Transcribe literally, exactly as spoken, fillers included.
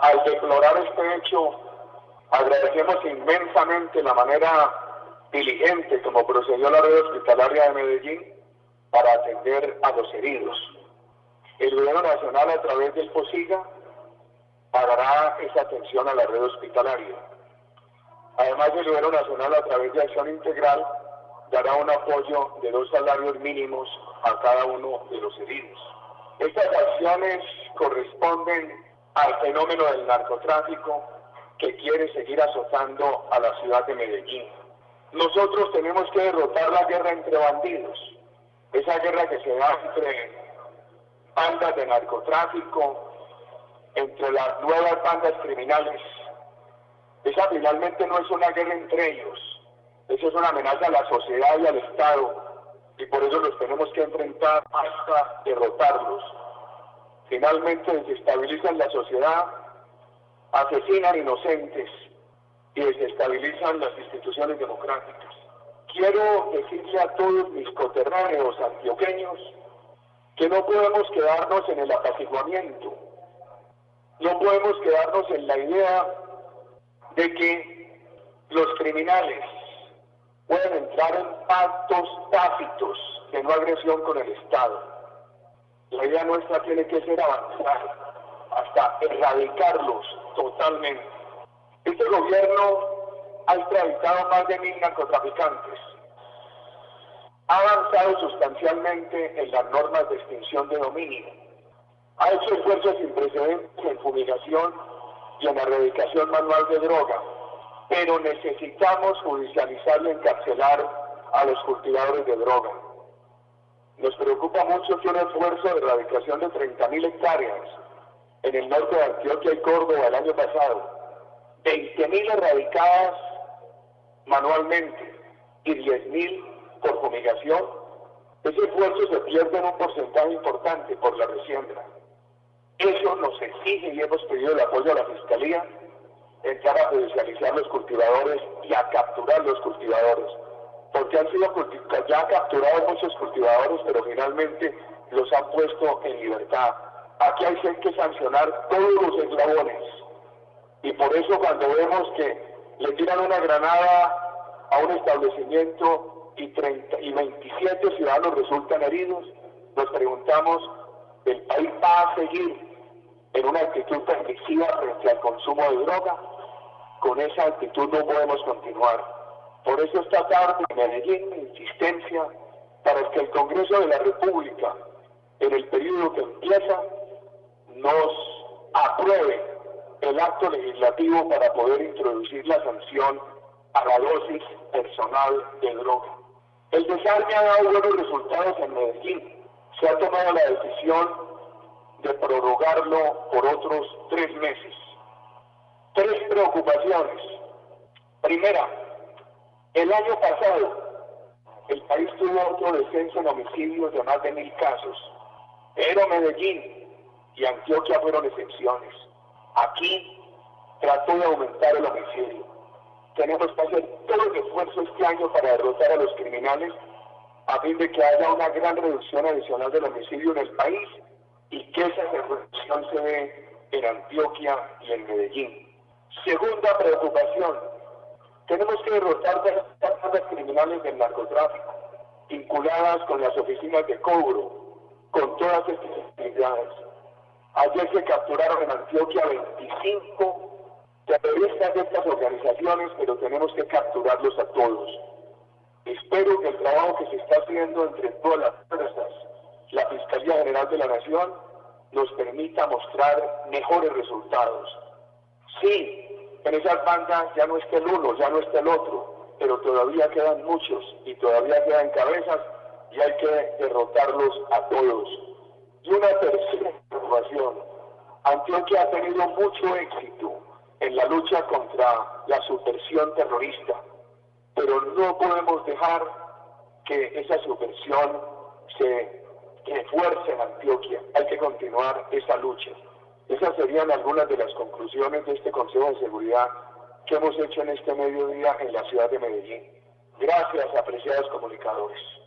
Al deplorar este hecho, agradecemos inmensamente la manera diligente como procedió la red hospitalaria de Medellín para atender a los heridos. El gobierno nacional, a través del POSIGA, pagará esa atención a la red hospitalaria. Además, el gobierno nacional, a través de Acción Integral, dará un apoyo de dos salarios mínimos a cada uno de los heridos. Estas acciones corresponden al fenómeno del narcotráfico que quiere seguir azotando a la ciudad de Medellín. Nosotros tenemos que derrotar la guerra entre bandidos, esa guerra que se da entre bandas de narcotráfico, entre las nuevas bandas criminales. Esa finalmente no es una guerra entre ellos, esa es una amenaza a la sociedad y al Estado, y por eso los tenemos que enfrentar hasta derrotarlos. Finalmente desestabilizan la sociedad, asesinan inocentes y desestabilizan las instituciones democráticas. Quiero decirle a todos mis coterráneos antioqueños que no podemos quedarnos en el apaciguamiento, no podemos quedarnos en la idea de que los criminales pueden entrar en pactos tácitos de no agresión con el Estado. La idea nuestra tiene que ser avanzar hasta erradicarlos totalmente. Este gobierno ha extraditado más de mil narcotraficantes. Ha avanzado sustancialmente en las normas de extinción de dominio. Ha hecho esfuerzos sin precedentes en fumigación y en la erradicación manual de droga. Pero necesitamos judicializar y encarcelar a los cultivadores de droga. Nos preocupa mucho que un esfuerzo de erradicación de treinta mil hectáreas en el norte de Antioquia y Córdoba el año pasado, veinte mil erradicadas manualmente y diez mil por fumigación, ese esfuerzo se pierde en un porcentaje importante por la resiembra. Eso nos exige y hemos pedido el apoyo a la Fiscalía, entrar a judicializar los cultivadores y a capturar los cultivadores, porque han sido ya capturados muchos cultivadores, pero finalmente los han puesto en libertad. Aquí hay que sancionar todos los eslabones, y por eso cuando vemos que le tiran una granada a un establecimiento y, treinta, y veintisiete ciudadanos resultan heridos, nos preguntamos, ¿el país va a seguir en una actitud permisiva frente al consumo de droga? Con esa actitud no podemos continuar. Por eso esta tarde en Medellín, mi insistencia para que el Congreso de la República, en el periodo que empieza, nos apruebe el acto legislativo para poder introducir la sanción a la dosis personal de droga. El desarme ha dado buenos resultados en Medellín. Se ha tomado la decisión de prorrogarlo por otros tres meses. Tres preocupaciones. Primera, el año pasado el país tuvo otro descenso en homicidios de más de mil casos, pero Medellín y Antioquia fueron excepciones. Aquí trató de aumentar el homicidio. Tenemos que hacer todo el esfuerzo este año para derrotar a los criminales a fin de que haya una gran reducción adicional del homicidio en el país y que esa reducción se dé en Antioquia y en Medellín. Segunda preocupación, tenemos que derrotar a las bandas criminales del narcotráfico, vinculadas con las oficinas de cobro, con todas estas actividades. Ayer se capturaron en Antioquia veinticinco terroristas de estas organizaciones, pero tenemos que capturarlos a todos. Espero que el trabajo que se está haciendo entre todas las fuerzas, la Fiscalía General de la Nación, nos permita mostrar mejores resultados. Sí, en esas bandas ya no está el uno, ya no está el otro, pero todavía quedan muchos y todavía quedan cabezas y hay que derrotarlos a todos. Y una tercera preocupación, Antioquia ha tenido mucho éxito en la lucha contra la subversión terrorista, pero no podemos dejar que esa subversión se refuerce en Antioquia. Hay que continuar esa lucha. Esas serían algunas de las conclusiones de este Consejo de Seguridad que hemos hecho en este mediodía en la ciudad de Medellín. Gracias, apreciados comunicadores.